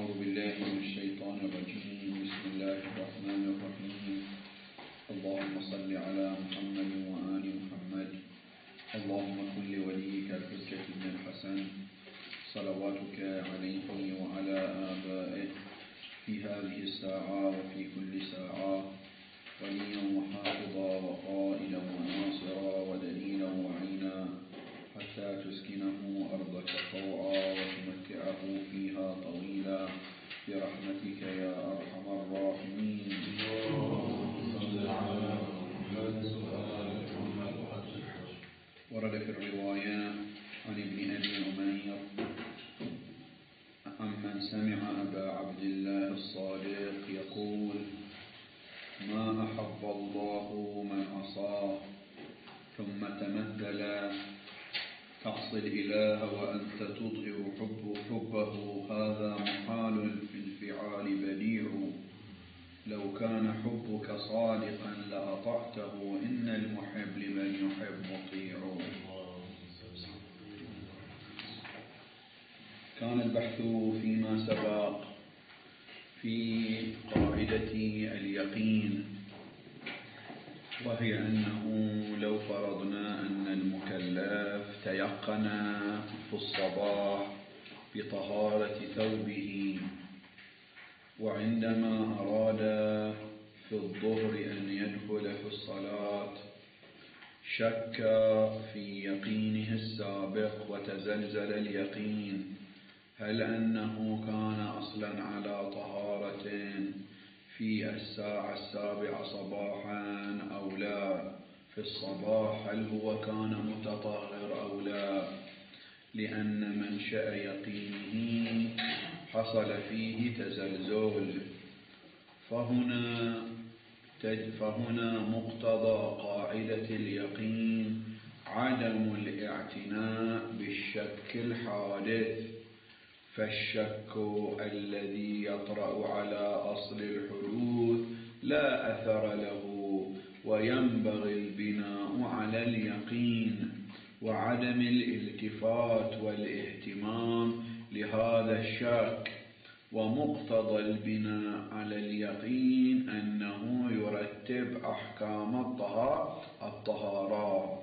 أعوذ بالله من الشيطان الرجيم. بسم الله الرحمن الرحيم. اللهم صل على محمد وآل محمد. اللهم كن لوليك الحجة بن الحسن صلواتك عليه وعلى آبائه في هذه الساعة وفي كل ساعة وليا وحافظا وقائلا وناصرا ودليلا وعينا حتى تسكنه أرضك طوعا وتمتعه فيها طويلا برحمتك يا أرحم الراحمين. ورد في الرواية عن ابن أبي عمير عمن سمع أبا عبد الله الصادق يقول: ما أحب الله من عصاه ثم تمثل تعصي الإله وأنت تظهر حبه، هذا محال في الفعال بديع. لو كان حبك صادقا لأطعته، إن المحب لمن يحب مطيع. كان البحث فيما سبق في قاعدة اليقين، وهي أنه لو فرضنا أن المكلف تيقن في الصباح بطهارة ثوبه، وعندما أراد في الظهر أن يدخل في الصلاة شك في يقينه السابق وتزلزل اليقين، هل أنه كان أصلا على طهارة في الساعة 7 صباحا أو لا؟ في الصباح هل هو كان متطهر أو لا؟ لأن منشأ يقينه حصل فيه تزلزل. فهنا مقتضى قاعدة اليقين عدم الاعتناء بالشك الحادث، فالشك الذي يطرأ على أصل الحدوث لا أثر له، وينبغي البناء على اليقين وعدم الالتفات والاهتمام لهذا الشك. ومقتضى البناء على اليقين أنه يرتب أحكام الطهارات.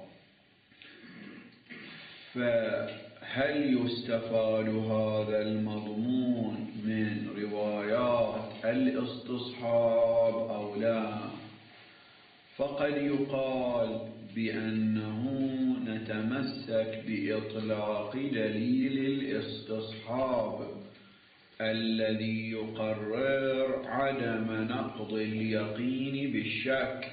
فهل يستفاد هذا المضمون من روايات الاستصحاب أو لا؟ فقد يقال بأنه نتمسك بإطلاق دليل الاستصحاب الذي يقرر عدم نقض اليقين بالشك،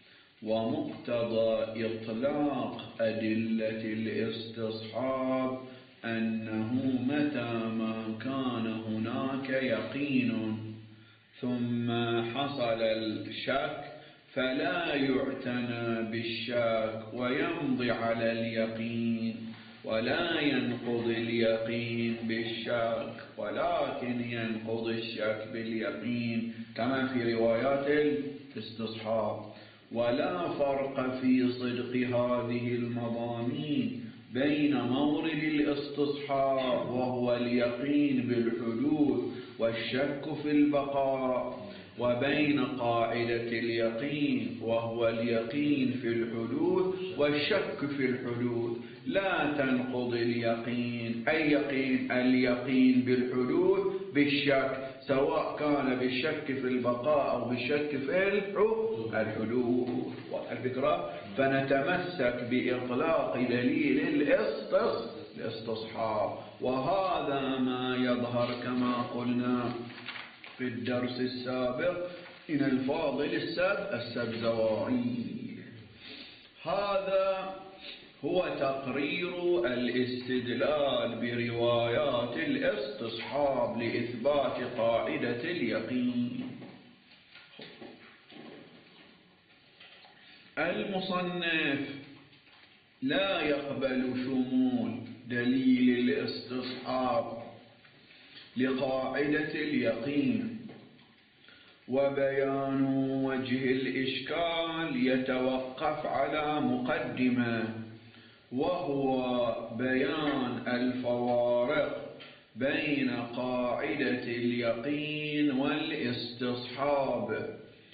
ومقتضى إطلاق أدلة الاستصحاب أنه متى ما كان هناك يقين ثم حصل الشك فلا يعتنى بالشك ويمضي على اليقين، ولا ينقض اليقين بالشك، ولكن ينقض الشك باليقين كما في روايات الاستصحاب. ولا فرق في صدق هذه المضامين بين مورد الاستصحاب وهو اليقين بالحدوث والشك في البقاء، وبين قاعدة اليقين وهو اليقين في الحدوث والشك في الحدوث. لا تنقض اليقين، أي يقين؟ اليقين بالحدوث بالشك، سواء كان بالشك في البقاء أو بالشك في الحدوث. والفكرة فنتمسك بإطلاق دليل الاستصحاب، وهذا ما يظهر كما قلنا في الدرس السابق من الفاضل السبزواري. هذا هو تقرير الاستدلال بروايات الاستصحاب لإثبات قاعدة اليقين. المصنف لا يقبل شمول دليل الاستصحاب لقاعدة اليقين، وبيان وجه الإشكال يتوقف على مقدمة، وهو بيان الفوارق بين قاعدة اليقين والاستصحاب.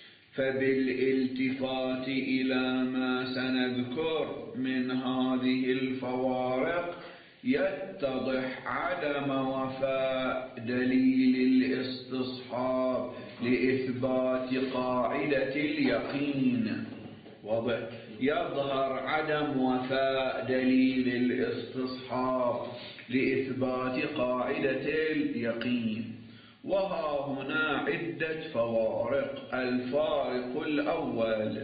فبالالتفات إلى ما سنذكر من هذه الفوارق يتضح عدم وفاء دليل الاستصحاب لإثبات قاعدة اليقين. واضح؟ يظهر عدم وفاء دليل الاستصحاب لإثبات قاعدة اليقين. وها هنا عدة فوارق. الفارق الأول: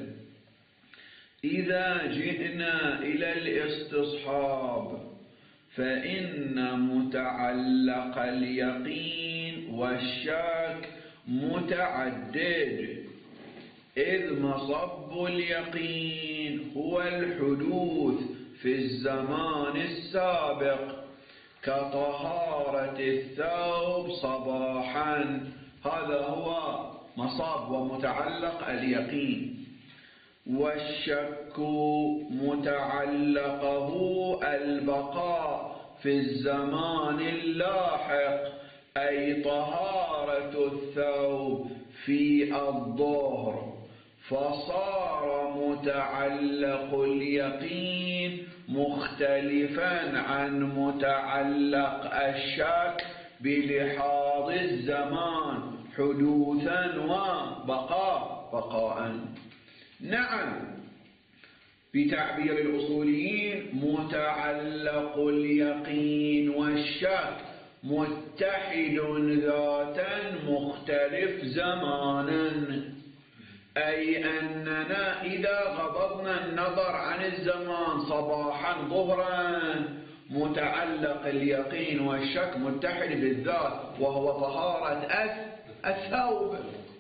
إذا جئنا إلى الاستصحاب فإن متعلق اليقين والشك متعدد، إذ مصب اليقين هو الحدوث في الزمان السابق كطهارة الثوب صباحا، هذا هو مصاب ومتعلق اليقين. والشك متعلقه البقاء في الزمان اللاحق، أي طهارة الثوب في الظهر، فصار متعلق اليقين مختلفا عن متعلق الشك بلحاظ الزمان حدوثا وبقاء. نعم، بتعبير الأصوليين متعلق اليقين والشك متحد ذاتا مختلف زمانا، أي أننا إذا غضضنا النظر عن الزمان صباحا ظهرا متعلق اليقين والشك متحد بالذات، وهو طهارة الثوب.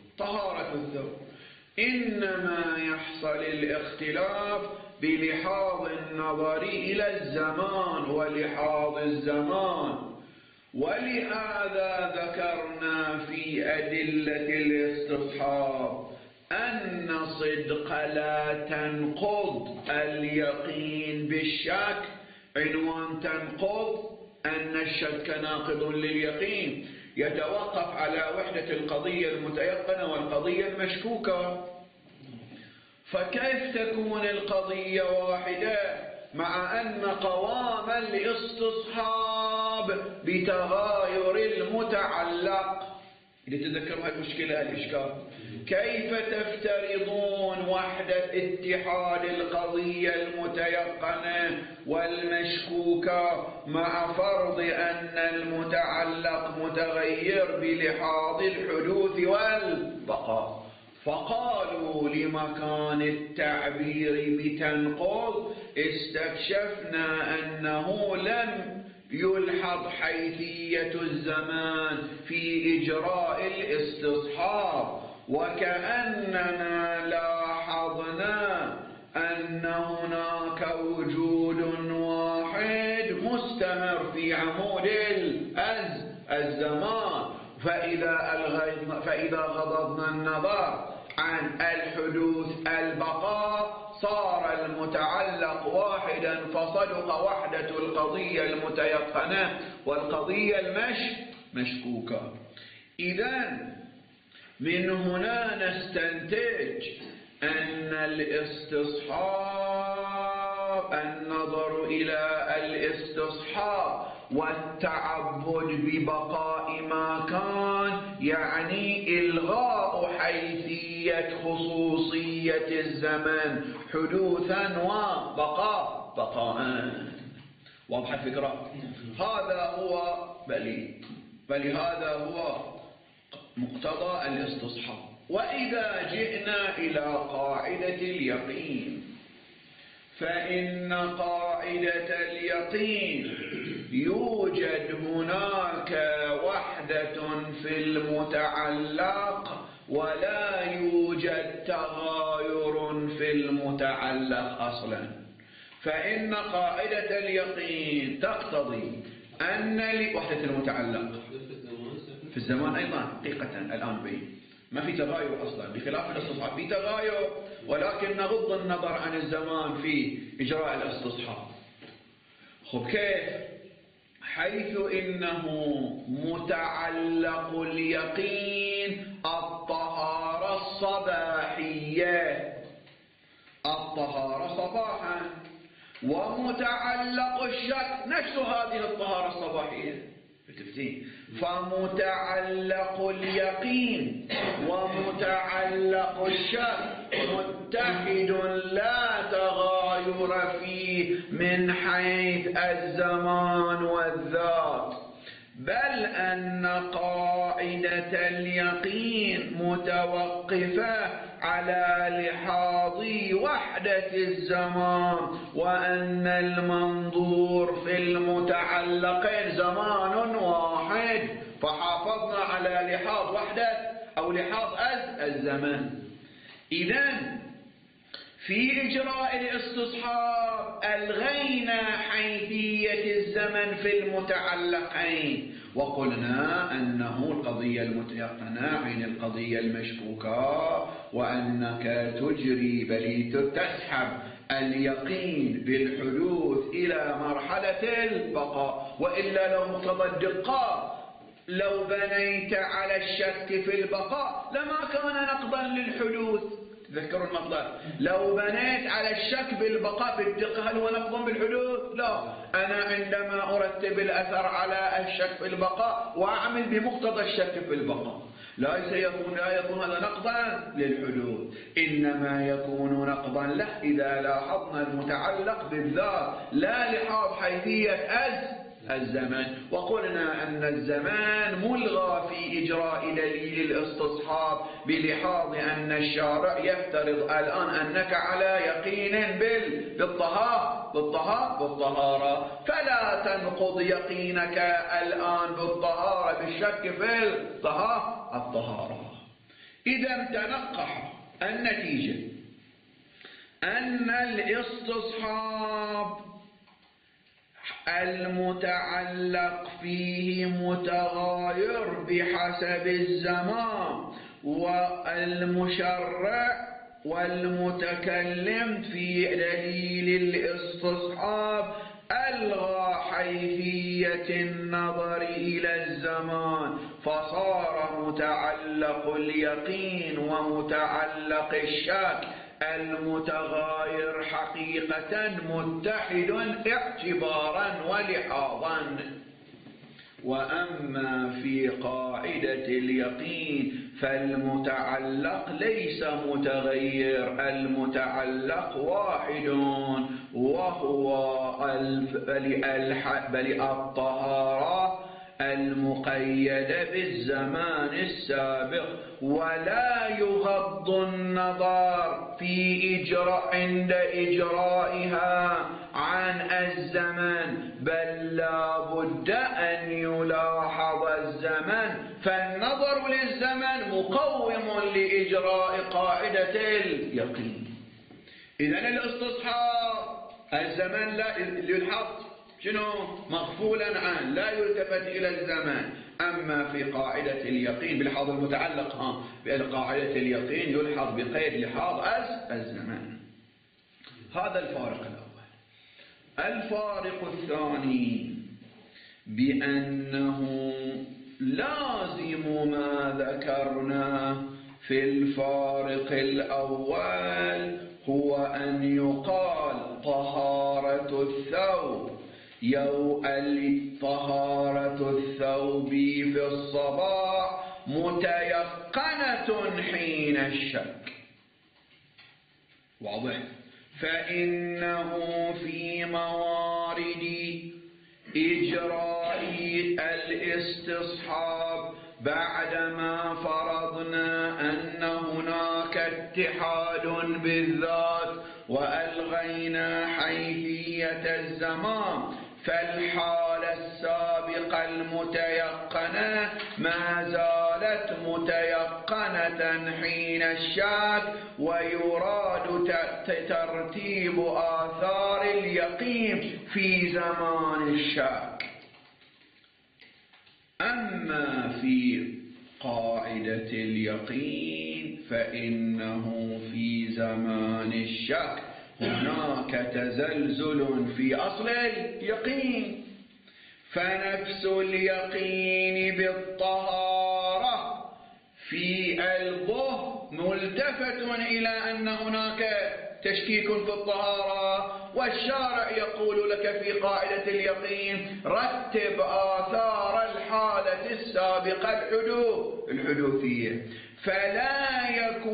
إنما يحصل الاختلاف بلحاظ النظر إلى الزمان ولحاظ الزمان. ولهذا ذكرنا في أدلة الاستصحاب أن صدق لا تنقض اليقين بالشك، عنوان تنقض أن الشك ناقض لليقين يتوقف على وحدة القضية المتيقنة والقضية المشكوكة. فكيف تكون القضية واحدة مع أن قوام الاستصحاب بتغاير المتعلق؟ لتذكروا المشكلة الإشكال. كيف تفترضون وحدة اتحاد القضية المتيقنة والمشكوكة مع فرض أن المتعلق متغير بلحاظ الحدوث والبقاء؟ فقالوا لمكان التعبير بتنقض استكشفنا أنه لم يلحظ حيثية الزمان في إجراء الاستصحاب، وكأننا لاحظنا أن هناك وجود واحد مستمر في عمود الزمان. فإذا غضضنا النظر عن الحدوث البقاء صار المتعلق واحدا، فصدق وحدة القضية المتيقنة والقضية المشكوكة. إذن من هنا نستنتج أن الاستصحاب، النظر إلى الاستصحاب والتعبد ببقاء ما كان يعني إلغاء حيثية خصوصية الزمن حدوثا وبقاء. واضح الفكرة؟ هذا هو هذا هو مقتضى الاستصحاب. وإذا جئنا إلى قاعدة اليقين فإن قاعدة اليقين يوجد هناك وحدة في المتعلق ولا يوجد تغاير في المتعلق أصلا. فإن قاعدة اليقين تقتضي أن وحدة المتعلق في الزمان أيضا حقيقة الآن بين ما في تغاير أصلا، بخلاف الاستصحاب في تغاير، ولكن نغض النظر عن الزمان في إجراء الاستصحاب. خب كيف؟ حيث إنه متعلق اليقين الطهارة الصباحية، الطهارة صباحا، ومتعلق الشك نفس هذه الطهارة الصباحية. فمتعلق اليقين ومتعلق الشك متحد لا تغاير فيه من حيث الزمان والذات، بل أن قاعدة اليقين متوقفة على لحاظ وحدة الزمان، وأن المنظور في المتعلقين زمان واحد، فحافظنا على لحاظ وحدة أو لحاظ الزمان. إذن في إجراء الاستصحاب ألغينا حيثية الزمن في المتعلقين، وقلنا أنه القضية المتيقنة عين القضية المشكوكة، وأنك تجري بل تسحب اليقين بالحدوث إلى مرحلة البقاء، وإلا لو مقتضى الدقة لو بنيت على الشك في البقاء لما كان نقضا للحدوث. تذكروا المطلب، لو بنيت على الشك بالبقاء بالدقة هل هو نقض بالحدوث؟ لا، أنا عندما أرتب الأثر على الشك في البقاء وأعمل بمقتضى الشك في البقاء لا يكون هذا نقضا للحدوث، إنما يكون نقضا له إذا لاحظنا المتعلق بالذات لا لحاظ حيثية الزمن. وقلنا أن الزمان ملغى في إجراء دليل الاستصحاب بلحاظ أن الشارع يفترض الآن أنك على يقين بالطهارة، فلا تنقض يقينك الآن بالطهارة بالشك في الطهارة. إذا تنقح النتيجة أن الاستصحاب المتعلق فيه متغاير بحسب الزمان، والمشرع والمتكلم في دليل الاستصحاب ألغى حيثية النظر إلى الزمان، فصار متعلق اليقين ومتعلق الشك المتغاير حقيقة متحد اعتبارا ولحاظا. وأما في قاعدة اليقين فالمتعلق ليس متغير، المتعلق واحد وهو بل الطهارة المقيدة بالزمان السابق، ولا يغض النظر عند إجرائها عن الزمن، بل لا بد أن يلاحظ الزمن، فالنظر للزمن مقوم لإجراء قاعدة اليقين. إذن الاستصحاب الزمن لا يلحظ مغفولا عنه، لا يلتفت إلى الزمان. أما في قاعدة اليقين بلحاظ المتعلق بقاعدة اليقين يلحظ بقيد لحاظ الزمان. هذا الفارق الأول. الفارق الثاني بأنه لازم ما ذكرناه في الفارق الأول هو أن يقال طهارة الثوب طهارة الثوب في الصباح متيقنة حين الشك. واضح؟ فإنه في موارد إجراء الاستصحاب بعدما فرضنا أن هناك اتحاد بالذات وألغينا حيثية الزمان، فالحالة السابقة المتيقنة ما زالت متيقنة حين الشك، ويراد ترتيب آثار اليقين في زمان الشك. أما في قاعدة اليقين فإنه في زمان الشك هناك تزلزل في أصل اليقين، فنفس اليقين بالطهارة في قلبه ملتفت إلى أن هناك تشكيك في الطهارة، والشارع يقول لك في قاعدة اليقين رتب آثار الحالة السابقة الحدوثية، فلا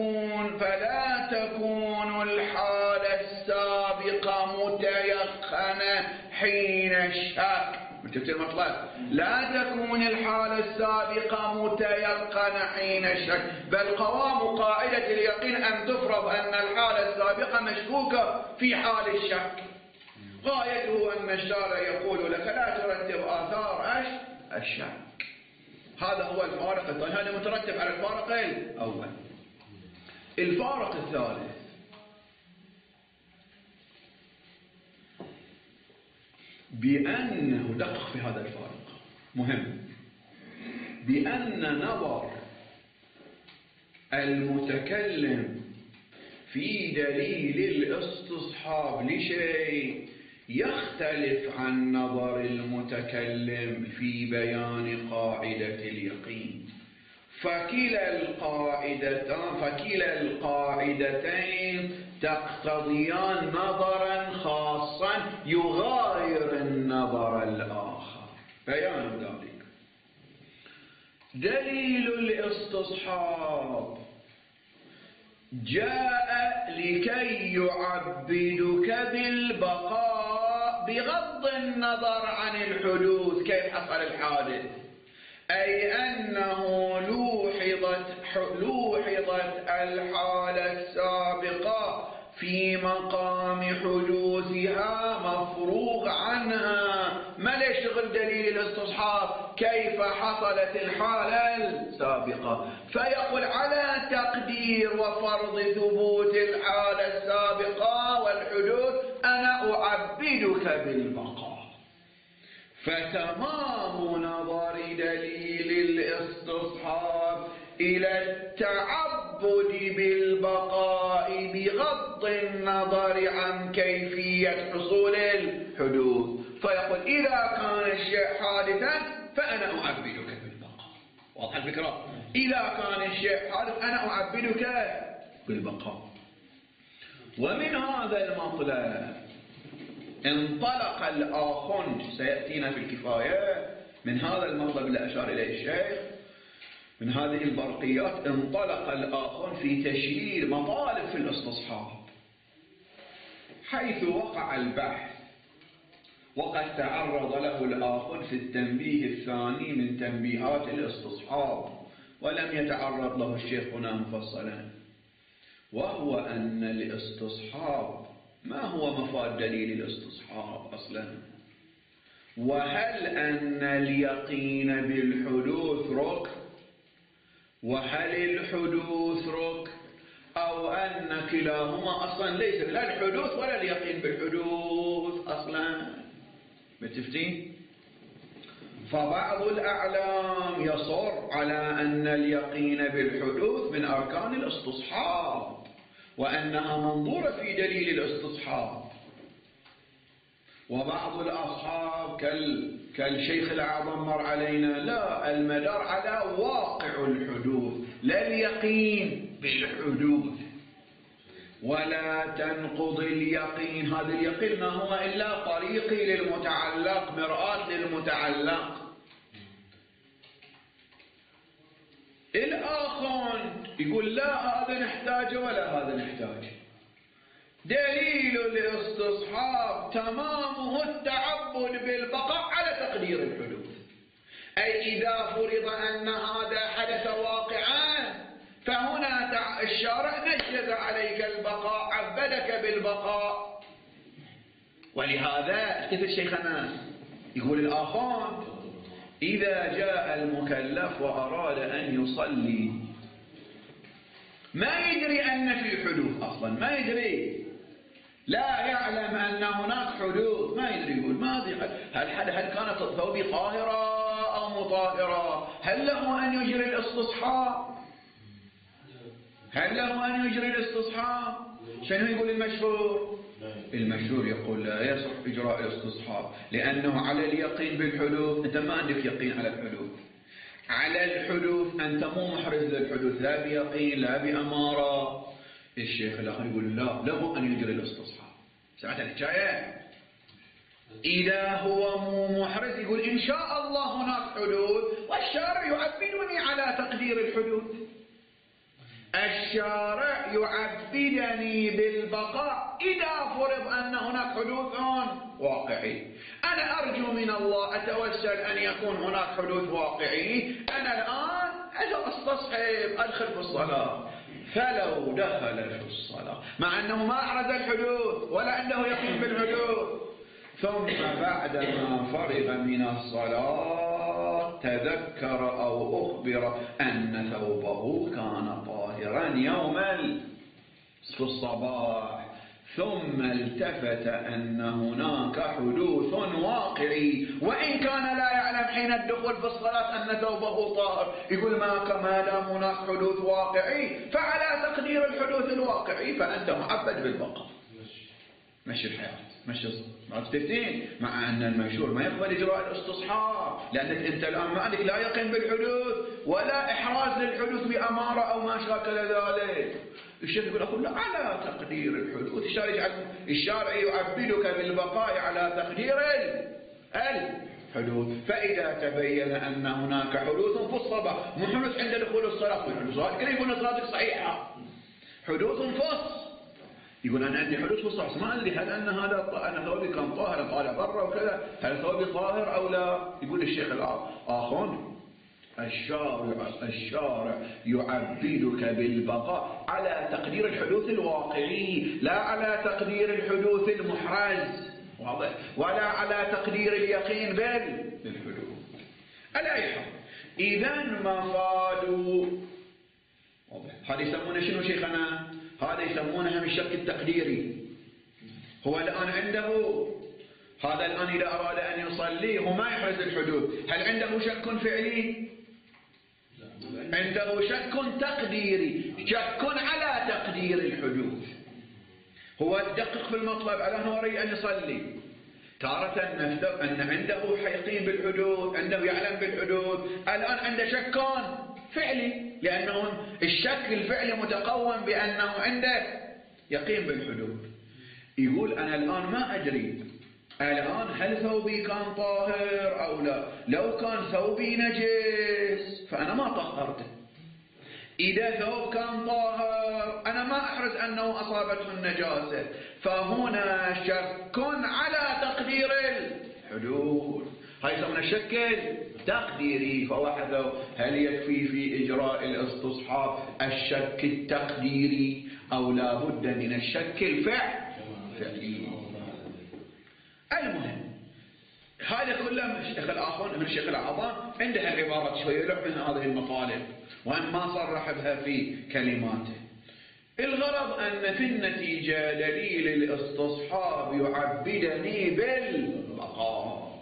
تكون الحالة السابقة متيقنة حين الشك. شفت المطلب؟ لا تكون الحالة السابقة متيقنة حين الشك، بل قوام قاعدة اليقين أن تفرض أن الحالة السابقة مشكوكة في حال الشك. غايته أن الشارع يقول لك لا ترتب آثار الشك. هذا هو الفارق الثاني، هذا مترتب على الفارق الأول. الفارق الثالث بأنه دقق في هذا الفارق مهم، بأن نظر المتكلم في دليل الاستصحاب لشيء يختلف عن نظر المتكلم في بيان قاعدة اليقين، فكلا القاعدتين تقتضيان نظرا خاصا يغاير النظر الآخر. بيان ذلك دليل الاستصحاب جاء لكي يعبدك بالبقاء بغض النظر عن الحدوث، كيف حصل الحادث، أي أنه لوحظت الحالة السابقة في مقام حدوثها مفروغ عنها. ما ليش شغل دليل الاستصحاب كيف حصلت الحالة السابقة، فيقول على تقدير وفرض ثبوت الحالة السابقة والحدوث أنا أعبدك بالبقاء. فتمام نظر دليل الاستصحاب إلى التعبد بالبقاء بغض النظر عن كيفية حصول الحدوث، فيقول إذا كان الشيء حادثا فأنا أعبدك بالبقاء. واضح الفكرة؟ إذا كان الشيء حادث أنا أعبدك بالبقاء. ومن هذا المطلب انطلق الآخر، سيأتينا في الكفاية من هذا المطلب اللي أشار إليه الشيخ، من هذه البرقيات انطلق الآخر في تشيير مطالب في الاستصحاب، حيث وقع البحث وقد تعرض له الآخر في التنبيه الثاني من تنبيهات الاستصحاب، ولم يتعرض له الشيخ هنا مفصلا، وهو أن الاستصحاب ما هو مفاد دليل الاستصحاب أصلا، وهل أن اليقين بالحدوث ركن، وهل الحدوث ركن، أو أن كلاهما أصلا ليس لا الحدوث ولا اليقين بالحدوث أصلا. متفقين؟ فبعض الأعلام يصر على أن اليقين بالحدوث من أركان الاستصحاب وأنها منظورة في دليل الاستصحاب، وبعض الأصحاب كالشيخ الأعظم مر علينا لا، المدار على واقع الحدوث لا اليقين بالحدوث، ولا تنقض اليقين. هذا اليقين ما هو إلا طريقي للمتعلق، مرآة للمتعلق. الآخر يقول لا هذا نحتاجه ولا هذا نحتاجه. دليل الاستصحاب تمامه التعبد بالبقاء على تقدير الحدوث، أي إذا فرض أن هذا حدث واقعا فهنا الشارع نجز عليك البقاء، عبدك بالبقاء. ولهذا كيف شيخنا يقول الآخر إذا جاء المكلف وأراد أن يصلي ما يدري أن في حدوث أصلا، ما يدري، لا يعلم أن هناك حدوث، ما يدري، يقول ما أدري هل كانت ثوبي طاهرة أو مطهرة، هل له أن يجري الاستصحاب؟ هل له أن يجري الاستصحاب؟ شنو يقول المشهور؟ المشهور يقول لا يصح إجراء الاستصحاب لأنه على اليقين بالحدوث. أنت ما عندك يقين على الحدوث. على الحدوث أنت مو محرز للحدوث لا بيقين لا بأمارة. الشيخ الآخر يقول لا، له أن يجري الاستصحاب. سمعت الحكاية؟ إذا هو مو محرز يقول إن شاء الله هناك حدوث والشارع يعبدني على تقدير الحدوث. الشارع يعبدني بالبقاء إذا فرض أن هناك حدوث واقعي. أنا أرجو من الله أتوسل أن يكون هناك حدوث واقعي. أنا الآن أستصحب أدخل في الصلاة، فلو دخل في الصلاة مع أنه ما أحرز الحدوث ولا عنده يقين بالحدوث، ثم بعدما فرغ من الصلاة تذكر أو أخبر أن ثوبه كان طاهرا يوما في الصباح، ثم التفت أن هناك حدوث واقعي وإن كان لا يعلم حين الدخول في الصلاة أن ثوبه طاهر، يقول ما دام هناك حدوث واقعي فعلى تقدير الحدوث الواقعي فأنت معبد بالبقاء. مشي الحياة مشي تفتين، مع أن المشهور ما يقبل إجراء الاستصحاب لأنك أنت الآن ما عندك لا يقين بالحدوث ولا إحراز للحدوث بأمارة أو ما شاكل ذلك. الشيخ يقول أقول لا على تقدير الحدوث. الشارع يعبدك بالبقاء على تقدير الحدوث. فإذا تبين أن هناك حدوث في الصباح، مو حدوث عند دخول الصلاة، يقول صلاتك صحيحة، حدوث فص، يقول أنا عندي حدوث في الصلاة ما أدري هل أن هذا أنا ثوبي كان طاهر طالع برا وكذا، هل ثوبي طاهر أو لا؟ يقول الشيخ الآخر الشارع يعبدك بالبقاء على تقدير الحدوث الواقعي لا على تقدير الحدوث المحرز، واضح؟ ولا على تقدير اليقين بالحدوث. ألا يحب إذا مفادوا، واضح؟ هذا يسمونه شنو شيخنا؟ هذا يسمونه هم الشك التقديري. هو الآن عنده هذا الآن إذا أراد أن يصلي هو ما يحرز الحدوث، هل عنده شك فعلي؟ عنده شك تقديري، شك على تقدير الحدوث. هو يدقق في المطلب على أنه يريد أن يصلي، تارة نفترض أن عنده يقين بالحدوث، عنده يعلم بالحدوث، الآن عنده شك فعلي لأنه الشك الفعلي متقوم بأنه عنده يقين بالحدوث. يقول أنا الآن ما أدري الآن هل ثوبي كان طاهر أو لا، لو كان ثوبي نجس فأنا ما طهرته، إذا ثوب كان طاهر أنا ما أحرز أنه أصابته النجاسة، فهنا شك على تقدير الحدوث. هاي يسمونه الشك التقديري. فواحد هل يكفي في إجراء الاستصحاب الشك التقديري أو لا بد من الشك الفعلي؟ المهم هذا كله من الشيخ الآخر من الشيخ الأعظم عنده العبارات شوية يلعب من هذه المطالب وأن ما صرح بها في كلماته. الغرض أن في النتيجة دليل الاستصحاب يعبدني بالبقاء.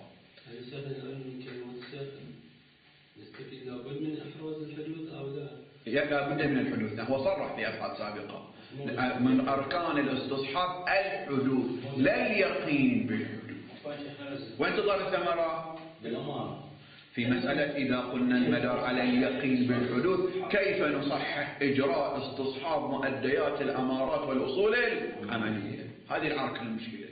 نستفيد لابد من إحراز الحدوث أو لا؟ لابد من الحدوث. هو صرح في أبحاث سابقة من أركان الاستصحاب الحدوث لا اليقين بالحدوث. وانتظر الثمرة بالأمارة. في مسألة إذا قلنا المدار على اليقين بالحدوث كيف نصحح إجراء استصحاب مؤديات الأمارات والأصول العملية؟ هذه العركة المشكلة.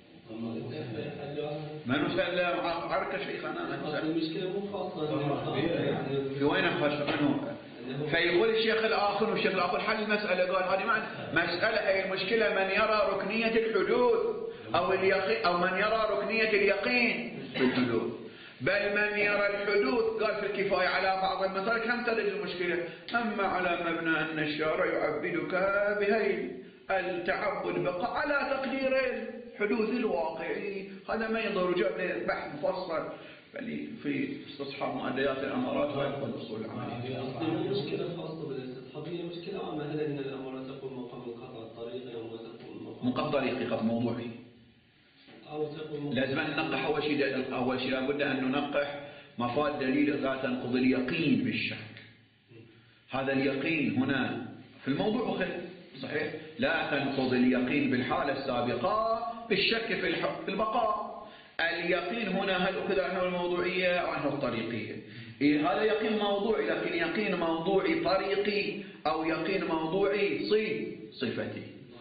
ما نسلم عركة شيخنا. المشكلة مو خاصة في وين خاصة عنه؟ فيقول الشيخ الآخر والشيخ الآخر حل المسألة، قال هذه مسألة هي المشكلة من يرى ركنية الحدوث أو اليقين أو من يرى ركنية اليقين بالحدوث، بل من يرى الحدوث قال في الكفاية على بعض المسائل كم تدرج المشكلة. أما على مبنى أن الشارع يعبدك بهي التعبد بقى على تقدير الحدوث الواقعي، هذا ما يضر جاب بحث مفصل في استصحاب مؤديات الأمارات والأصول العملية. المشكلة خاصة بالاستصحاب هي مشكلة عامة. هل أن الأمارات تقوم مقام القطع الطريقي أو تقوم مقام طريقي قط موضوعي؟ لازم ننقح أول شيء لابد أن ننقح مفاد دليل لا تنقض اليقين بالشك. هذا اليقين هنا في الموضوع صحيح؟ لا تنقض اليقين بالحالة السابقة بالشك في البقاء. اليقين هنا هل أخذ عنه الموضوعية أو عنه الطريقية؟ هذا يقين موضوعي، لكن يقين موضوعي طريقي أو يقين موضوعي صفتي.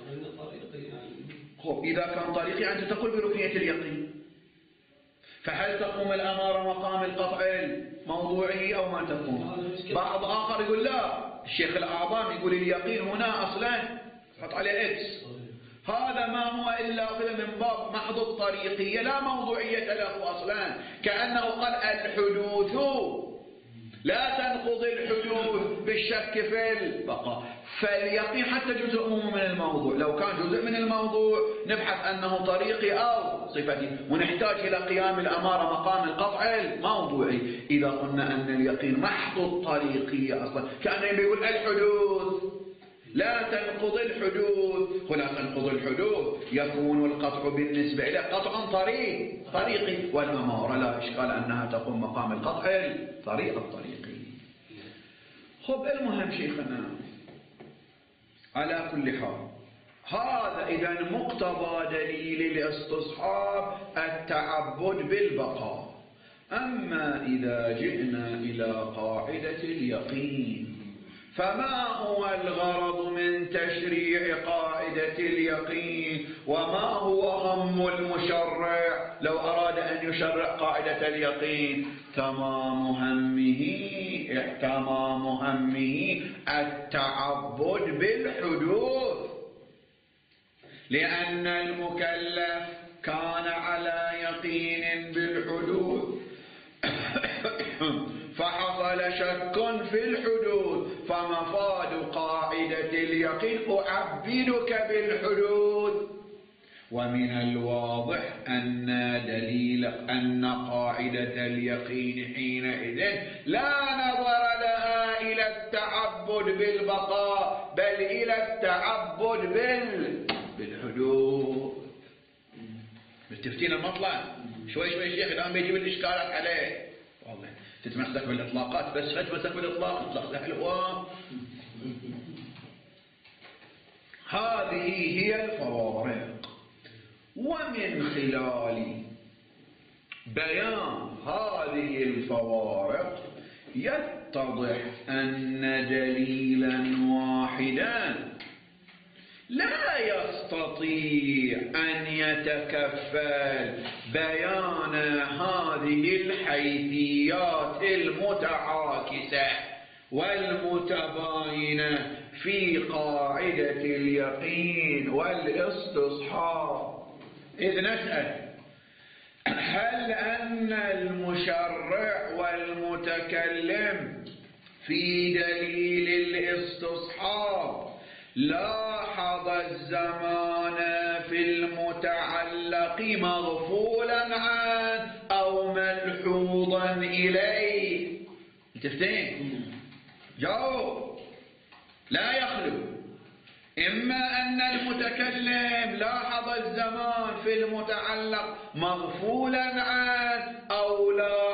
إذا كان طريقي أنت تقول بركنية اليقين، فهل تقوم الأمارة مقام القطع الموضوعي أو ما تقوم؟ بعض آخر يقول لا، الشيخ الأعظم يقول اليقين هنا أصلا حط عليه إكس، هذا ما هو إلا من باب محض الطريقية لا موضوعية له أصلا، كأنه قال الحدوث لا تنقض الحدوث بالشك في البقاء. فاليقين حتى جزء من الموضوع، لو كان جزء من الموضوع نبحث أنه طريقي أو صفتي، ونحتاج إلى قيام الأمارة مقام القطع الموضوعي. إذا قلنا أن اليقين محض الطريقية أصلا، كأنه يقول الحدوث لا تنقض الحدوث، ولا تنقض الحدوث يكون القطع بالنسبة إليه قطع طريقي، والأمارة لا إشكال أنها تقوم مقام القطع الطريقي. خب المهم شيخنا على كل حال هذا إذا مقتضى دليل الاستصحاب التعبد بالبقاء. أما إذا جئنا إلى قاعدة اليقين، فما هو الغرض من تشريع قاعدة اليقين؟ وما هو هم المشرع لو أراد أن يشرع قاعدة اليقين؟ تمام همه التعبد بالحدوث، لأن المكلف كان على يقين بالحدوث فحصل شك في الحدوث، فمفاد قاعدة اليقين أعبدك بالحدوث. ومن الواضح أن قاعدة اليقين حينئذ لا نظر لها إلى التعبد بالبقاء، بل إلى التعبد بالحدوث. متفتين المطلع؟ شوي الشيخ الآن بيجيب الإشكالات عليه. والله تتمسك بالإطلاقات، بس تتمسك بالإطلاق إطلاق سهل. هذه هي الفوارق. ومن خلال بيان هذه الفوارق يتضح أن دليلا واحدا لا يستطيع أن يتكفل بيان هذه الحيثيات المتعاكسة والمتباينة في قاعدة اليقين والاستصحاب. إذ نسأل: هل أن المشرع والمتكلم في دليل الاستصحاب لاحظ الزمان في المتعلق مغفولا عنه أو ملحوظا إليه؟ تفتين جاوب. لا يخلو إما أن المتكلم لاحظ الزمان في المتعلق مغفولا عنه، أو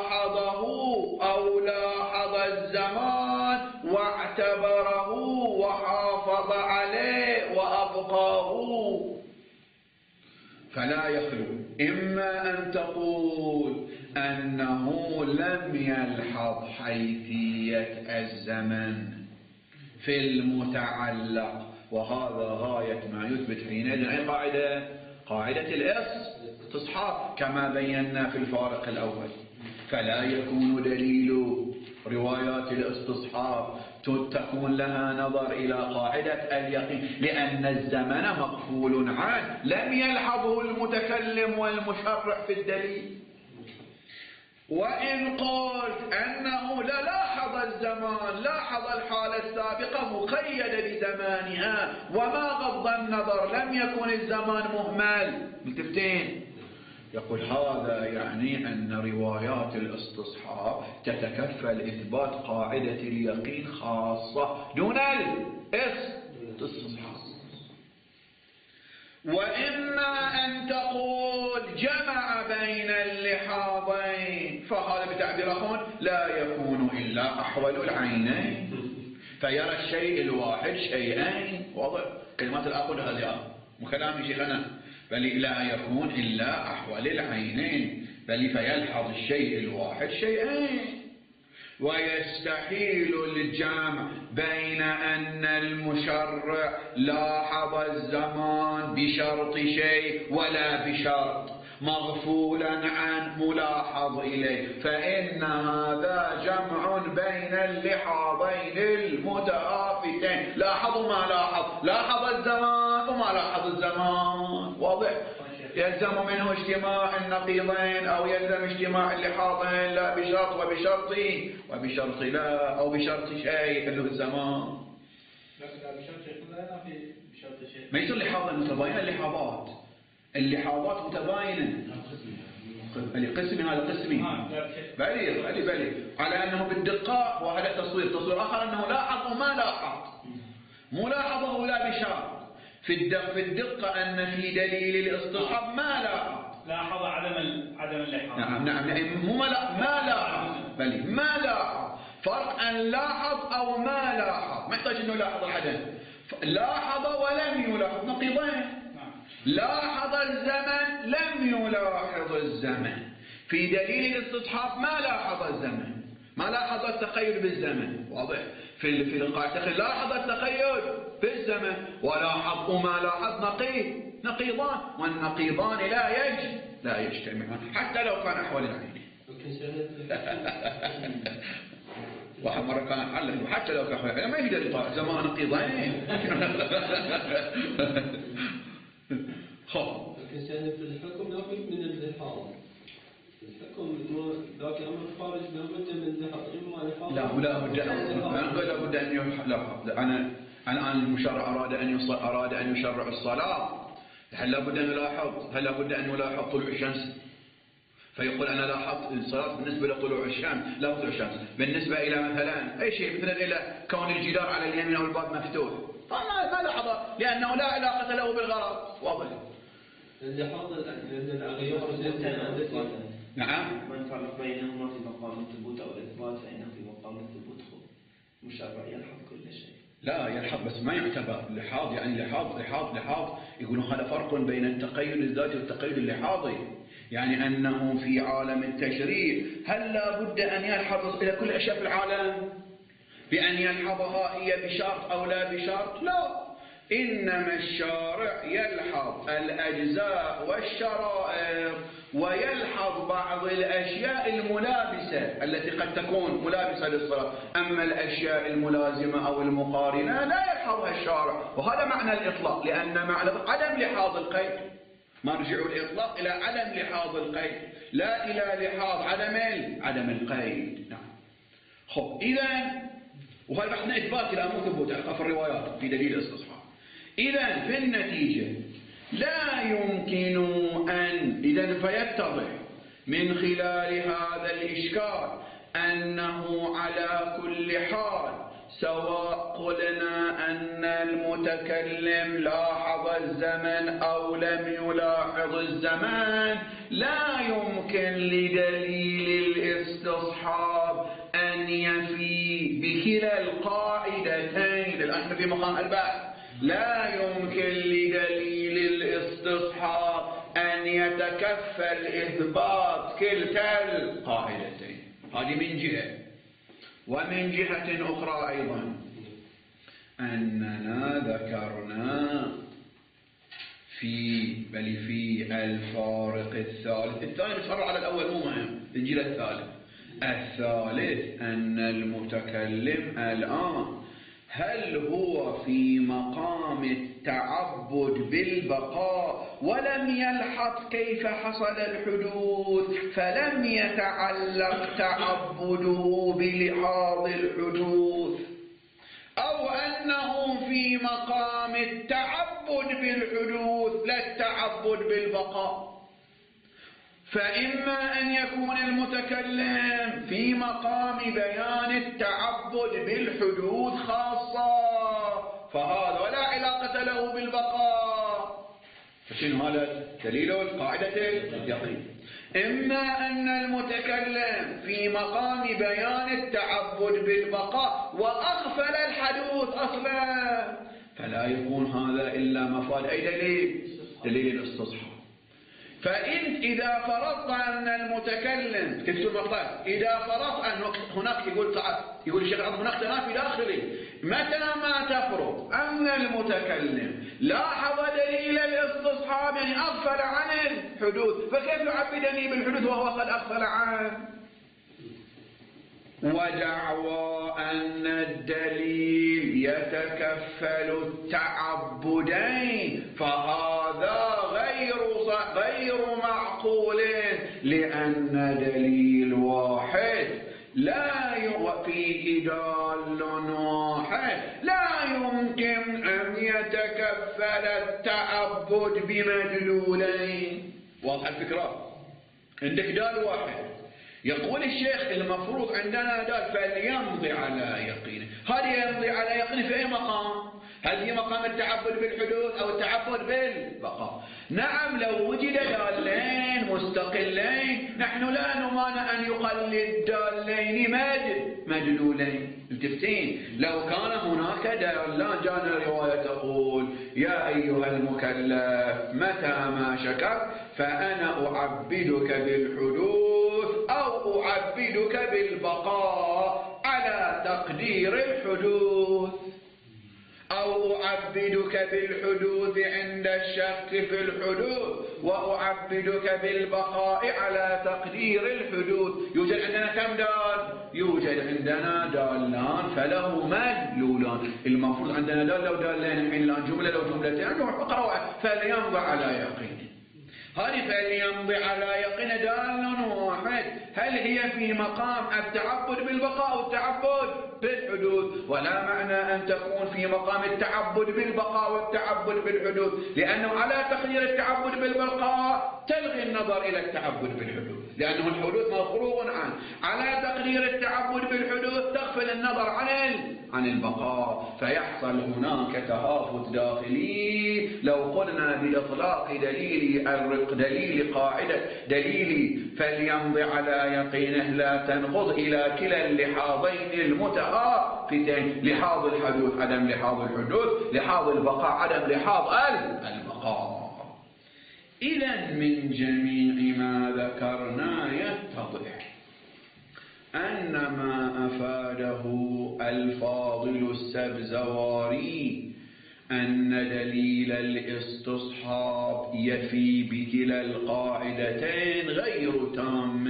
لاحظ الزمان واعتبره وحافظ عليه وأبقاه. فلا يخلو إما أن تقول أنه لم يلحظ حيثية الزمن في المتعلق، وهذا غاية ما يثبت حينئذ قاعدة الاستصحاب كما بينا في الفارق الأول. فلا يكون دليل روايات الاستصحاب تكون لها نظر إلى قاعدة اليقين، لأن الزمن مغفول عنه لم يلحظه المتكلم والمشرع في الدليل. وإن قلت أنه لاحظ الزمان، لاحظ الحالة السابقة مقيدة بزمانها وما غض النظر، لم يكن الزمان مهمل. ملتفتين؟ يقول هذا يعني أن روايات الاستصحاب تتكفل إثبات قاعدة اليقين خاصة دون الاستصحاب. وإما أن تقول جمع بين اللحاظين، فهذا بتعبير أخون لا يكون إلا أحول العينين، فيرى الشيء الواحد شيئين. واضح؟ كلمات الآخر هذه مو كلامي شيخنا، بل لا يكون إلا أحوال العينين، بل فيلحظ الشيء الواحد شيئين. ويستحيل الجمع بين أن المشرع لاحظ الزمان بشرط شيء ولا بشرط مغفولا عن ملاحظ إليه، فإن هذا جمع بين اللحاظين المتآفتين. لاحظوا ما لاحظ، لاحظ الزمان وما لاحظ الزمان. واضح؟ يلزم منه اجتماع النقيضين أو يلزم اجتماع اللحاظين، لا بشرط وبشرط لا، أو بشرط شيء اللي هو الزمان. لا بشرط شيء لا في بشرط شيء. ما يصير لحاظة متباينة، اللحاظات متباينة. قسمي هذا قسمي بلي على أنه بالدقة، وهذا تصوير آخر أنه لاحظ وما لاحظ، ملاحظة ولا بشرط. في الدقة أن في دليل الاستصحاب ما لاحظ عدم اللحاظ. نعم مو ما لاحظ بلي ما لاحظ. فرق أن لاحظ أو ما لاحظ، ما يحتاج أنه لاحظ العدم. لاحظ ولم يلاحظ نقيضين. لاحظ الزمن لم يلاحظ الزمن. في دليل الاستصحاب ما لاحظ الزمن، ما لاحظ التقيد بالزمن. واضح؟ في القاعدة لاحظ التقيد بالزمن، ولاحظ وما لاحظ نقيضان، والنقيضان لا يجتمعان حتى لو كان أحوال العين. واحد مرة كان علم حتى لو كان أحوال العين ما يقدر يطالع زمان نقيضين. الإنسان في الحكم لابد من اللحاظ. الحكم ذاك أمر خارج لابد من اللحاظ، إما لحاظ لا بد أن يلاحظ. أنا المشرع أراد أن يشرع الصلاة، هل لابد أن يلاحظ؟ هل لابد أن يلاحظ طلوع الشمس؟ فيقول أنا لاحظت الصلاة بالنسبة لطلوع الشمس، لا طلوع الشمس بالنسبة إلى مثلا أي شيء، مثلا إلى كون الجدار على اليمين أو الباب مفتوح، فما لاحظ لأنه لا علاقة له بالغرض. واضح؟ اللحاظ الأغيار نعم. من فرق بينهما في مقام الثبوت أو الإثبات فإنه في مقام الثبوت مشرع يلحظ كل شيء. لا يلحظ بس ما يعتبر لحاظ، يعني لحاظ يقولون هذا فرق بين التقيد الذاتي والتقيد اللحاظي، يعني أنه في عالم التشريع هل لا بد أن يلحظ إلى كل أشياء في العالم بأن يلحظها هي بشرط أو لا بشرط؟ لا، إنما الشارع يلحظ الأجزاء والشرائط ويلحظ بعض الأشياء الملابسة التي قد تكون ملابسة للصلاة، أما الأشياء الملازمة أو المقارنة لا يلحظها الشارع. وهذا معنى الإطلاق، لأن معنى عدم لحاظ القيد، مرجع الإطلاق إلى عدم لحاظ القيد لا إلى لحاظ عدم القيد. نعم. خب إذن وهذا بحثنا إثبات لا مو ثبوت في الروايات في دليل الاستصحاب. إذن في النتيجة لا يمكن أن فيتضح من خلال هذا الإشكال أنه على كل حال سواء قلنا أن المتكلم لاحظ الزمن أو لم يلاحظ الزمان، لا يمكن لدليل الاستصحاب أن يفي بكلا القاعدتين. الآن في مقام البحث لا يمكن لدليل الاستصحاب أن يتكفل إثبات كلتا القاعدتين. هذه من جهة. ومن جهة أخرى أيضا أننا ذكرنا في الفارق الثالث بتفرع على الأول مو مهم، نجي الثالث أن المتكلم الآن هل هو في مقام التعبد بالبقاء ولم يلحظ كيف حصل الحدوث فلم يتعلق تعبده بلحاظ الحدوث، أو أنه في مقام التعبد بالحدوث لا التعبد بالبقاء. فإما أن يكون المتكلم في مقام بيان التعبد بالحدوث خاصة، فهذا ولا علاقة له بالبقاء، فشنو هذا دليل قاعدة اليقين. إما أن المتكلم في مقام بيان التعبد بالبقاء وأغفل الحدوث أصلا، فلا يكون هذا إلا مفاد أي دليل الاستصحاب. إذا فرضت أن المتكلم كيف المطلب، إذا فرضت أن هناك يقول الشيخ هناك تنافي داخلي، متى ما تفرض أن المتكلم لاحظ دليل الاستصحاب يعني أغفل عن الحدوث، فكيف يعبدني بالحدوث وهو قد أغفل عنه؟ ودعوى أن الدليل يتكفل التعبدين فهذا غير معقول، لأن دليل واحد فيه دال واحد لا يمكن أن يتكفل التعبد بمدلولين. واضح الفكرة؟ عندك دال واحد، يقول الشيخ المفروض عندنا دال فليمضي على يقينه. هل يمضي على يقينه في أي مقام؟ هل هي مقام التعبد بالحدوث أو التعبد بالبقاء؟ نعم، لو وجد دالين مستقلين نحن لا نمانع أن يقلد دالين مدلولين. التفتين لو كان هناك دالان جاءنا رواية تقول يا أيها المكلف متى ما شكرت فأنا أعبدك بالحدوث أو أعبدك بالبقاء على تقدير الحدوث، أو أعبدك بالحدوث عند الشك في الحدوث وأعبدك بالبقاء على تقدير الحدوث. يوجد عندنا كم دال؟ يوجد عندنا دالان فله مدلولان. المفروض عندنا دال لو دالين الحين الآن جملة لو جملتين اقرأوا فليمضي على يقين. هذه فليمضي على يقين دال واحد، هل هي في مقام التعبد بالبقاء أو التعبد بالحدوث؟ ولا معنى أن تكون في مقام التعبد بالبقاء والتعبد بالحدوث، لأنه على تقدير التعبد بالبقاء تلغي النظر إلى التعبد بالحدوث، لأنه الحدوث مفروغ عنه. على تقدير التعبد بالحدوث تغفل النظر عن البقاء، فيحصل هناك تهافت داخلي. لو قلنا بإطلاق دليل قاعدة دليل فليمضي على يقينه لا تنقض إلى كلا اللحاظين المتآفتين، لحاظ الحدوث عدم لحاظ الحدوث، لحاظ البقاء عدم لحاظ البقاء. إذا من جميع ما ذكرنا يتضح أن ما أفاده الفاضل السبزواري أن دليل الاستصحاب يفي بكلا القاعدتين غير تام،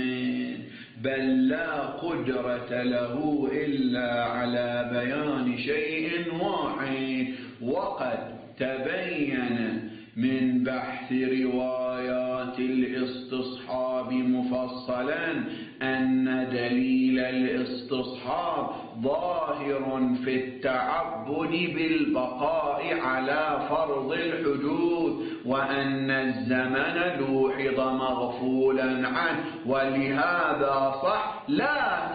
بل لا قدرة له إلا على بيان شيء واحد. وقد تبين من بحث روايات الاستصحاب مفصلا أن دليل الاستصحاب ظاهر في التعبد بالبقاء على فرض الحدوث، وأن الزمن لوحظ مغفولا عنه، ولهذا صح لا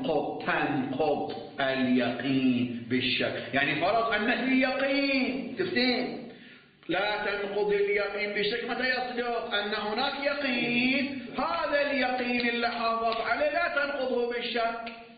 تنقض اليقين بالشك. يعني فرض أن اليقين تفتين لا تنقض اليقين بالشك. متى يصدق أن هناك يقين؟ هذا اليقين اللي حافظ عليه لا تنقضه بالشك.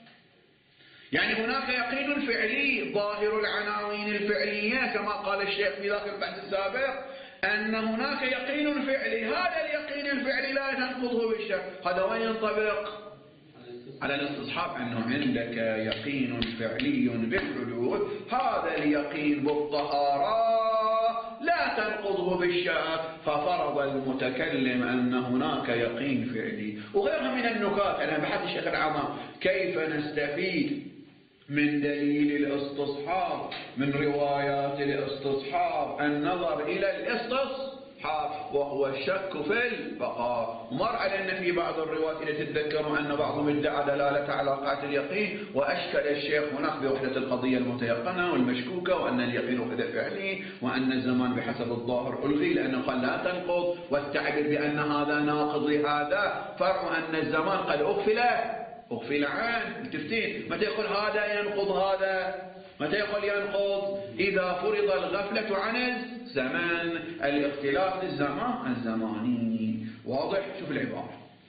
يعني هناك يقين فعلي ظاهر العناوين الفعلية كما قال الشيخ في ذاك البحث السابق، أن هناك يقين فعلي، هذا اليقين الفعلي لا تنقضه بالشك. هذا وين ينطبق؟ على الاستصحاب، أنه عندك يقين فعلي بالحدوث، هذا اليقين بالطهارة لا تنقضه بالشك، ففرض المتكلم أن هناك يقين فعلي. وغيرها من النكات. أنا بحث الشيخ العظام كيف نستفيد من دليل الاستصحاب من روايات الاستصحاب النظر إلى الاستصحاب وهو الشك في البقاء. مر علينا في بعض الروايات إذا تتذكروا أن بعضهم ادعى دلالة على قاعدة اليقين، وأشكل الشيخ هناك بوحدة القضية المتيقنة والمشكوكة، وأن اليقين وحدة فعلي، وأن الزمان بحسب الظاهر ألغي لأنه قال لا تنقض، والتعبير بأن هذا ناقض لهذا فرع أن الزمان قد أغفل عنه. التفتين متى يقول هذا ينقض هذا متى يقول ينقض؟ إذا فرض الغفلة عن الزمان، الاختلاف الزماني. واضح؟ شوف العبارة.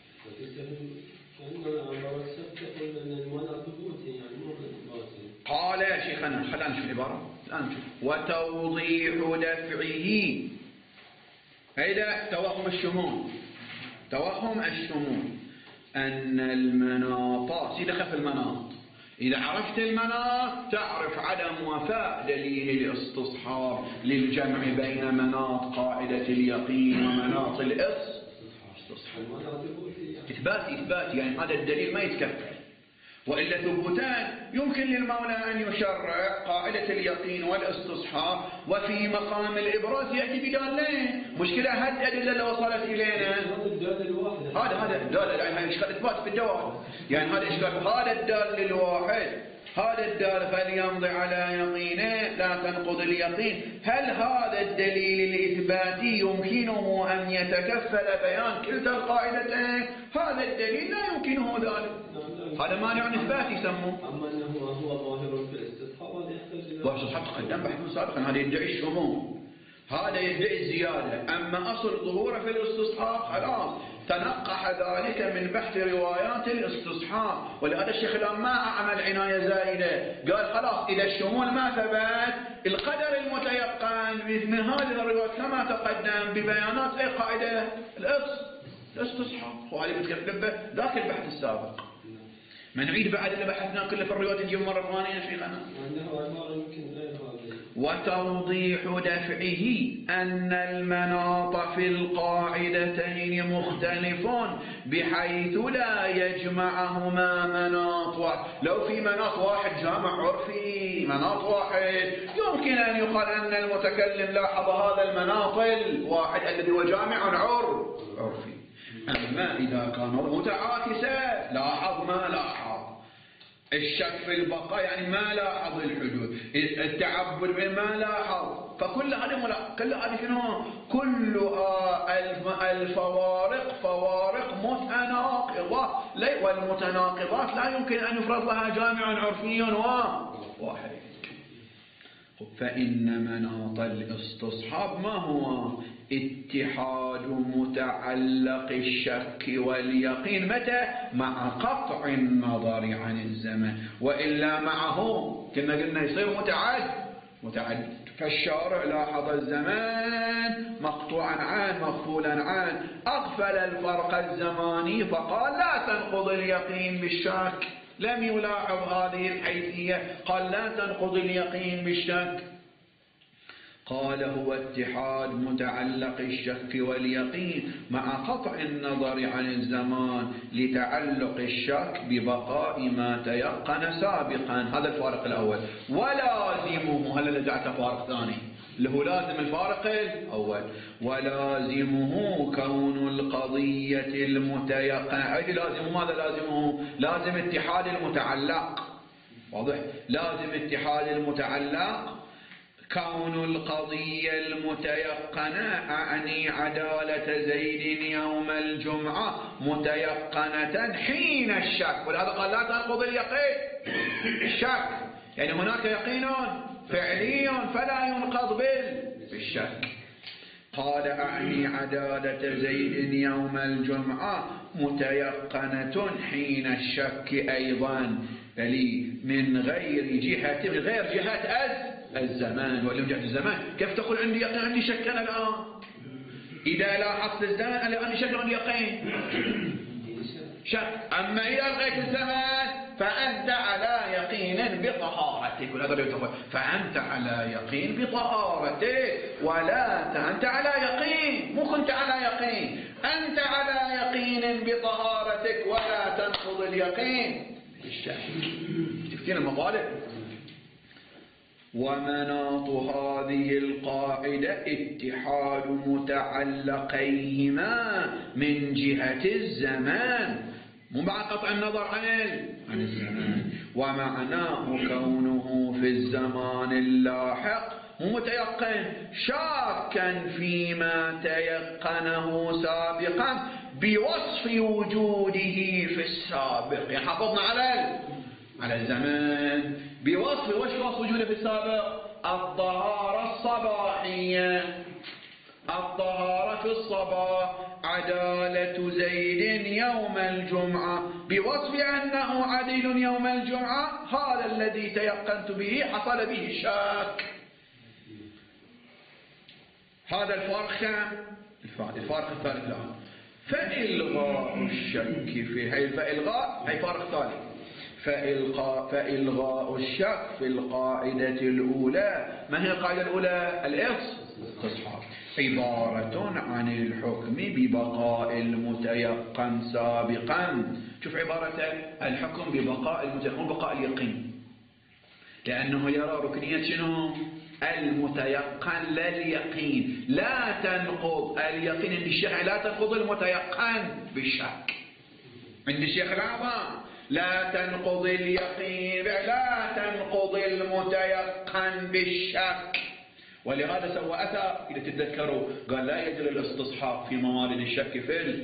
قال يا شيخنا، خلينا نشوف العبارة الآن. نشوف وتوضيح دفعه. هذا توهم الشمول. توهم الشمول أن المناط، سيدي خف المناط. إذا عرفت المناط تعرف عدم وفاء دليل الاستصحاب للجمع بين مناط قاعدة اليقين ومناط الاستصحاب. إثبات يعني هذا الدليل ما يتكفل، وإلا ثبوتان. يمكن للمولى أن يشرع قاعدة اليقين والاستصحاب وفي مقام الإبراز يأتي بدالين. مشكلة هذه الأدلة اللي وصلت إلينا هذا الدال، يعني إشكال إثبات في الدوال، يعني هذا إشكال. هذا الدال للواحد، هذا الدال فليمضي على يقينه لا تنقض اليقين. هل هذا الدليل الإثباتي يمكنه أن يتكفل بيان كلتا القاعدتين؟ هذا الدليل لا يمكنه ذلك. هذا مانع إثباتي يسموه. أما أنه هو ظاهر في الاستصحاب هذا يختلف. الاستصحاب تقدم بحث سابقا، هذا يدعي الشمول، هذا يدعي الزيادة. أما أصل ظهوره في الاستصحاب خلاص تنقح ذلك من بحث روايات الاستصحاب. ولهذا الشيخ الآن ما عمل عناية زائدة، قال خلاص إذا الشمول ما ثبت القدر المتيقن من هذه الروايات كما تقدم ببيانات أي قاعدة الاستصحاب، وهذه متكلفة ذاك البحث السابق. ما نعيد بعد اللي بحثنا كله في الروايات نجيب مرة ثانية شيخنا. وتوضيح دفعه أن المناط في القاعدتين مختلف بحيث لا يجمعهما مناط واحد. لو في مناط واحد جامع عرفي، مناط واحد، يمكن أن يقال أن المتكلم لاحظ هذا المناط الواحد الذي هو جامع عرفي. أما إذا كان متعاكسا لاحظ ما لاحظ، الشك في البقاء يعني ما لاحظ الحدود، التعبد ما لاحظ، فكل هذه شنو؟ كلها الفوارق فوارق متناقضة، والمتناقضات لا يمكن أن يفرض لها جامع عرفي واحد. فإن مناط الاستصحاب ما هو؟ اتحاد متعلق الشك واليقين. متى؟ مع قطع النظر عن الزمن، وإلا معه كنا قلنا يصير متعدد. فالشارع لاحظ الزمان مقطوعا عنه مغفولا عنه، أغفل الفرق الزماني فقال لا تنقض اليقين بالشك. لم يلاحظ هذه الحيثية، قال لا تنقض اليقين بالشك. قال هو اتحاد متعلق الشك واليقين مع قطع النظر عن الزمان لتعلق الشك ببقاء ما تيقن سابقا. هذا الفارق الأول. ولازمه، هل لجعت فارق ثاني اللي هو لازم الفارق الأول، ولازمه كون القضية المتيقنة. أي لازمه؟ ماذا لازمه؟ لازم اتحاد المتعلق. واضح؟ لازم اتحاد المتعلق كون القضية المتيقنة، أعني عدالة زيد يوم الجمعة متيقنة حين الشك. ولهذا قال لا تنقض اليقين الشك، يعني هناك يقين فعلي فلا ينقض بالشك. قال أعني عدالة زيد يوم الجمعة متيقنة حين الشك أيضا، بل من غير جهة الزمان. وإلا جهة الزمان كيف تقول عندي يقين عندي شك أنا الآن؟ إذا لاحظت الزمان أنا عندي شك عندي يقين شك. أما إذا لقيت الزمان فأنت على يقين بطهارتك، فأنت على يقين بطهارتك، ولا أنت على يقين، مو كنت على يقين، أنت على يقين بطهارتك ولا تنقض اليقين بالشك. تفتين المطالب. ومناط هذه القاعدة اتحاد متعلقيهما من جهة الزمان، مو بعد قطع النظر عن الزمان. ومعناه كونه في الزمان اللاحق مو متيقن، شاكا فيما تيقنه سابقا بوصف وجوده في السابق. يعني حافظنا على على الزمن بوصف وش وصف وجوده في السابق؟ الطهارة الصباحية. الطهارة في الصباح عدالة زيد يوم الجمعة بوصف أنه عدل يوم الجمعة، هذا الذي تيقنت به حصل به الشك. هذا الفارق الفارق الثالث الآن. فإلغاء الشك في فإلغاء أي فارق ثالث. فإلغاء الشك في القاعدة الأولى. ما هي القاعدة الأولى؟ الاستصحاب. عبارة عن الحكم ببقاء المتيقن سابقا. شوف عبارته، الحكم ببقاء المتيقن، بقاء اليقين، لأنه يرى ركنية شنو؟ المتيقن لا اليقين. لا تنقض اليقين عند الشيخ، لا تنقض المتيقن بالشك. عند الشيخ الأعظم لا تنقض اليقين، لا تنقض المتيقن بالشك. ولهذا سوى أثر إذا تتذكروا، قال لا يجري الاستصحاب في موارد الشك في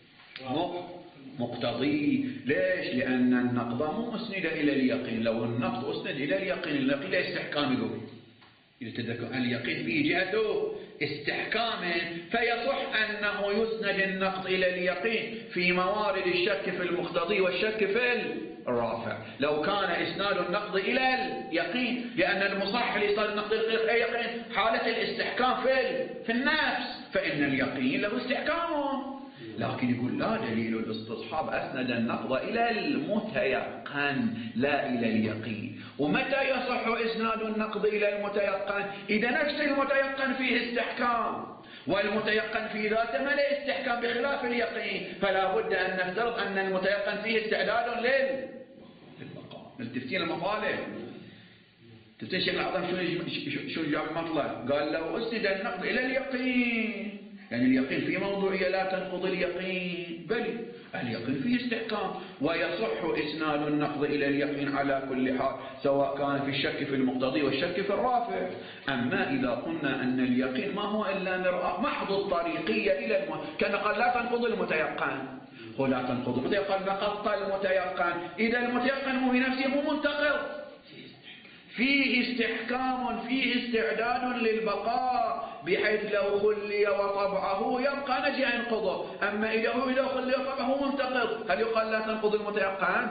المقتضي. ليش؟ لأن النقض مو مسند إلى اليقين. لو النقض أسند إلى اليقين، اليقين لا استحكام يقول. إذا تتذكروا اليقين في جهته استحكام، فيصح أنه يسند النقض إلى اليقين في موارد الشك في المقتضي والشك في الرافع. لو كان إسناد النقض إلى اليقين، لأن المصح لإسناد النقض إلى اليقين حالة الاستحكام في النفس، فإن اليقين له استحكامه. لكن يقول لا، دليل الاستصحاب أسند النقض إلى المتيقن لا إلى اليقين. ومتى يصح إسناد النقض إلى المتيقن؟ إذا نفس المتيقن فيه استحكام، والمتيقن في ذاته ما له استحكام بخلاف اليقين، فلا بد أن نفترض أن المتيقن فيه استعداد للبقاء. تفتين المطالب، تفتين الشيخ الأعظم شو جاب المطلب؟ قال لو أسند النقض إلى اليقين، يعني اليقين في موضوعية لا تنقض اليقين، بل اليقين فيه استحكام، ويصح إسناد النقض إلى اليقين على كل حال، سواء كان في الشك في المقتضي والشك في الرافع. أما إذا قلنا أن اليقين ما هو إلا مرآة محض الطريقية إلى كان قال لا تنقض المتيقن، هو لا تنقض المتيقن، نقضت المتيقن. إذا المتيقن هو بنفسه مو منتقض، فيه استحكام، فيه استعداد للبقاء، بحيث لو خلي وطبعه يبقى نجي ينقضه. أما إذا خلي وطبعه منتقض، هل يقال لا تنقض المتيقن؟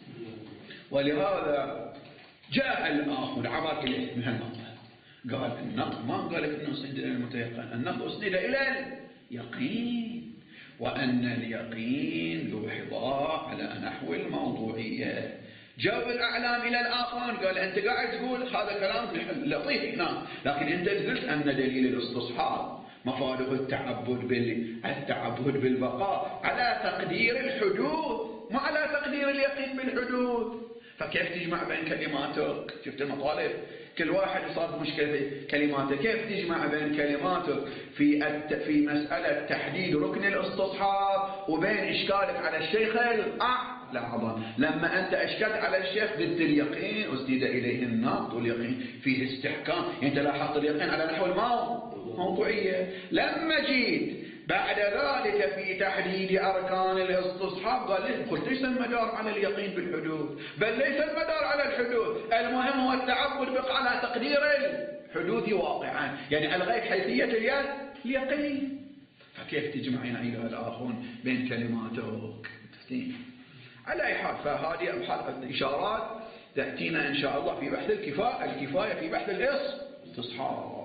ولهذا جاء الآخر عبارة من هالنقطة، قال النقض ما قال إنه أسند إلى المتيقن، النقض أسند إلى اليقين، وأن اليقين له حضار على نحو الموضوعية. جاوب الأعلام إلى الآخرون، قال أنت قاعد تقول هذا كلام لطيف هنا، لكن أنت قلت أن دليل الاستصحاب مفاده التعبد بالبقاء على تقدير الحدوث، ما على تقدير اليقين بالحدوث. فكيف تجمع بين كلماتك؟ شفت المطالب؟ كل واحد صار مشكلة في كلماته، كيف تجمع بين كلماتك في مسألة تحديد ركن الاستصحاب وبين إشكالك على الشيخ الأعظم؟ لما أنت أشكلت على الشيخ ضد اليقين أسند إليه النقض، واليقين فيه استحكام، أنت لاحظت اليقين على نحو الموضوعية. لما جيت بعد ذلك في تحديد أركان الاستصحاب قلت ليس المدار على اليقين بالحدوث، بل ليس المدار على الحدوث، المهم هو التعبد بقى على تقدير الحدوث واقعا، يعني ألغيت حيثية اليقين. فكيف تجمعين أيها الآخرون بين كلماتك؟ على أي حال، فهذه الإشارات تأتينا إن شاء الله في بحث الكفاية في بحث الاستصحاب.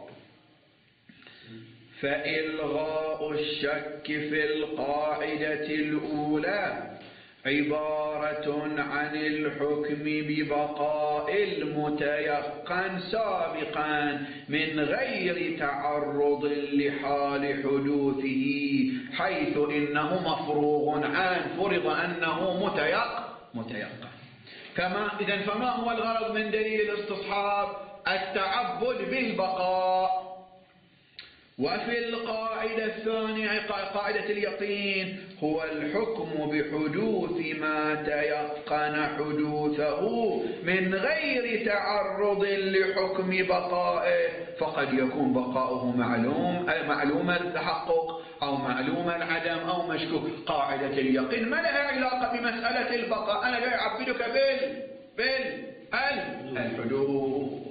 فإلغاء الشك في القاعدة الأولى عبارة عن الحكم ببقاء المتيقن سابقا من غير تعرض لحال حدوثه، حيث إنه مفروغ عنه، فرض أنه متيقن. فما هو الغرض من دليل الاستصحاب؟ التعبد بالبقاء. وفي القاعدة الثانية قاعدة اليقين هو الحكم بحدوث ما تيقن حدوثه من غير تعرض لحكم بقائه، فقد يكون بقاؤه معلوم التحقق أو معلوم العدم أو مشكوك. قاعدة اليقين ما لها علاقة بمسألة البقاء، أنا جاي أعبدك بالحدوث.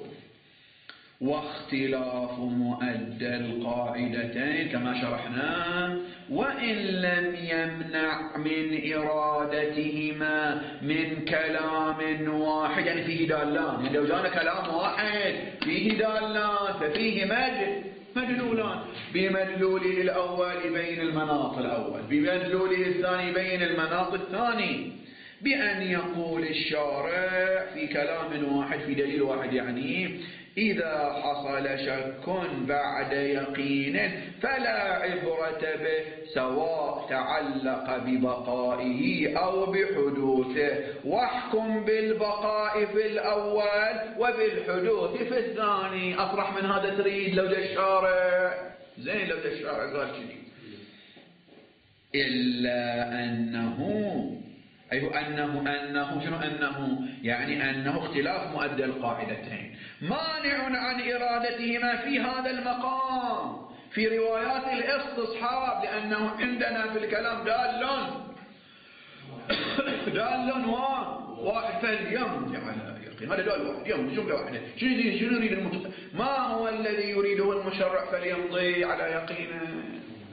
واختلاف مؤدى القاعدتين كما شرحنا وإن لم يمنع من إرادتهما من كلام واحد، يعني فيه دالان، يعني لو جانا كلام واحد فيه دالان ففيه مدلولان، بمدلوله الأول يبين المناط الأول، بمدلوله الثاني يبين المناط الثاني، بأن يقول الشارع في كلام واحد في دليل واحد، يعني إذا حصل شك بعد يقين فلا عبرة به سواء تعلق ببقائه أو بحدوثه، واحكم بالبقاء في الأول وبالحدوث في الثاني. أصرح من هذا تريد لو جاء الشارع زين، لو جاء الشارع قال كذي. إلا أنه شنو أنه؟ يعني أنه اختلاف مؤدى القاعدتين مانع عن إرادتهما في هذا المقام في روايات الاستصحاب، لأنه عندنا في الكلام دال واحد فاليمضي على يقين، هذا دال واحد يمضي جملة واحدة. شنو يريد ما هو الذي يريده المشرع فليمضي على يقينه؟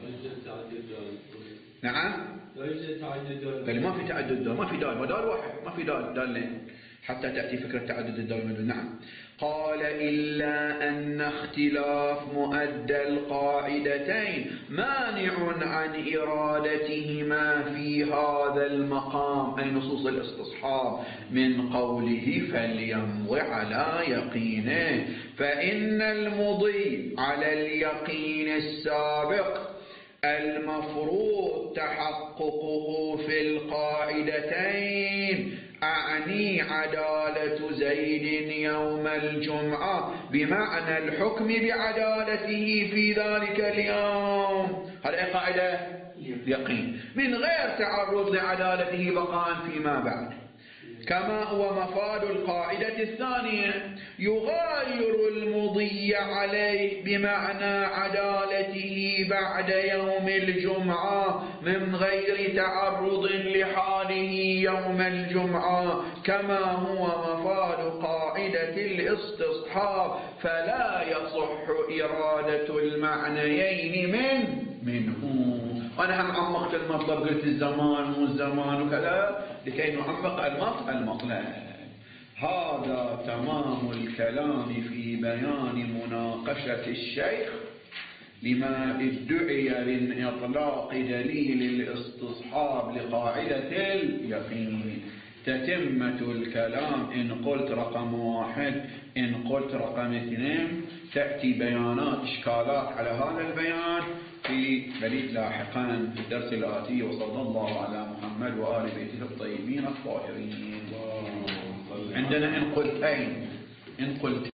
نعم، قال ما في تعدد دال، ما في دال، ودال واحد، ما في دالين حتى تأتي فكرة تعدد الدال منه. نعم. قال إلا أن اختلاف مؤدى القاعدتين مانع عن إرادتهما في هذا المقام، أي نصوص الاستصحاب، من قوله فليمضي على يقينه، فإن المضي على اليقين السابق المفروض تحققه في القاعدتين، أعني عدالة زيد يوم الجمعة بمعنى الحكم بعدالته في ذلك اليوم، هذه قاعدة يقين من غير تعرض لعدالته بقاء فيما بعد، كما هو مفاد القاعدة الثانية يغاير المضي عليه بمعنى عدالته بعد يوم الجمعة من غير تعرض لحاله يوم الجمعة، كما هو مفاد قاعدة الاستصحاب، فلا يصح إرادة المعنيين منه. أنا هم عمقت المطلب، قلت الزمان والزمان وكذا لكي نعمق المطلب. هذا تمام الكلام في بيان مناقشة الشيخ لما ادعي من إطلاق دليل الاستصحاب لقاعدة اليقين. تتمة الكلام إن قلت رقم 1، إن قلت رقم 2، تأتي بيانات إشكالات على هذا البيان في بليد لاحقا في الدرس الآتي. وصلى الله على محمد وآل بيته الطيبين الطاهرين. عندنا إن قلت